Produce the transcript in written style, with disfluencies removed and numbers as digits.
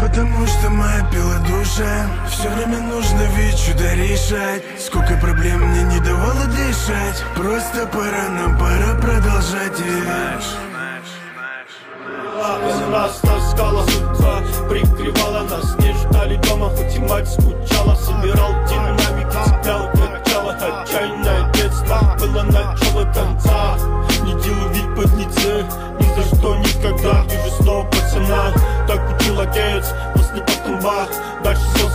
Потому что моя пила душа. Все время нужно ведь чудо решать. Сколько проблем мне не давало дышать. Просто пора, нам пора продолжать. Нас таскала судьба, прикрывала нас. Не ждали дома, хоть и мать скучала. Собирал динамики, цеплял, качала. Отчаянное детство было начало конца. Не делай вид подлецы, ни за что, никогда. Вижу снова пацана, так учил отец. После потом бах, дальше все